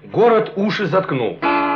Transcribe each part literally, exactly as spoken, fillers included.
Город уши заткнул.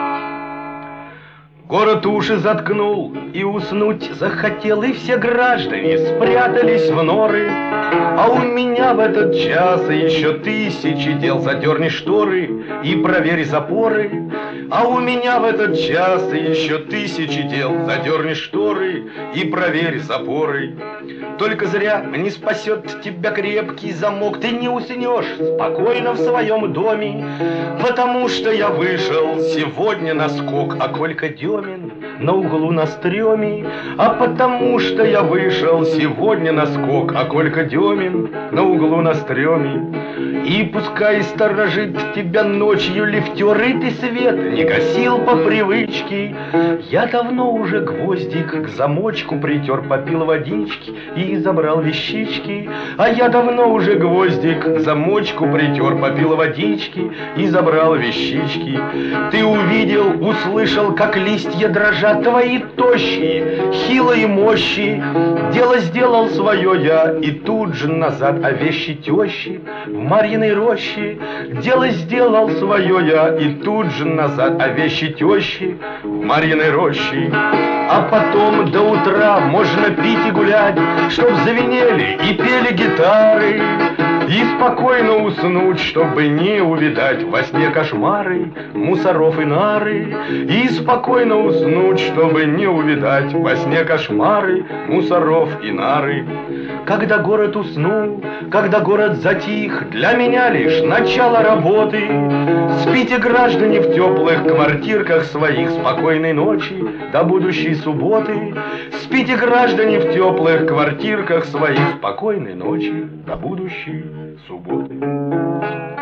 Город уши заткнул, и уснуть захотел, и все граждане спрятались в норы. А у меня в этот час еще тысячи дел. Задерни шторы и проверь запоры. А у меня в этот час еще тысячи дел. Задерни шторы и проверь запоры. Только зря не спасет тебя крепкий замок. Ты не уснешь спокойно в своем доме, потому что я вышел сегодня на скок. А Колька Демин на углу на стреме. А потому что я вышел сегодня на скок. А Колька Демин на углу на стреме. И пускай сторожит тебя ночью лифтер, и ты свет не гасил по привычке. Я давно уже гвоздик к замочку притер, попил водички и забрал вещички. А я давно уже гвоздик к замочку притер, попил водички и забрал вещички. Ты увидел, услышал, как листья дрожат твои тощие, хилые мощи. Дело сделал свое я, и тут же назад, а вещи тещи в Марьиной роще. Дело сделал свое я, и тут же назад, а вещи тещи в Марьиной роще. А потом до утра можно пить и гулять, чтоб звенели и пели гитары, и спокойно уснуть, чтобы не увидать во сне кошмары мусоров и нары. И спокойно уснуть, чтобы не увидать во сне кошмары мусоров и нары. Когда город уснул, когда город затих, для меня лишь начало работы. Спите, граждане, в теплых квартирках своих, спокойной ночи до будущей субботы. Спите, граждане, в теплых квартирках своих, спокойной ночи до будущей субботы.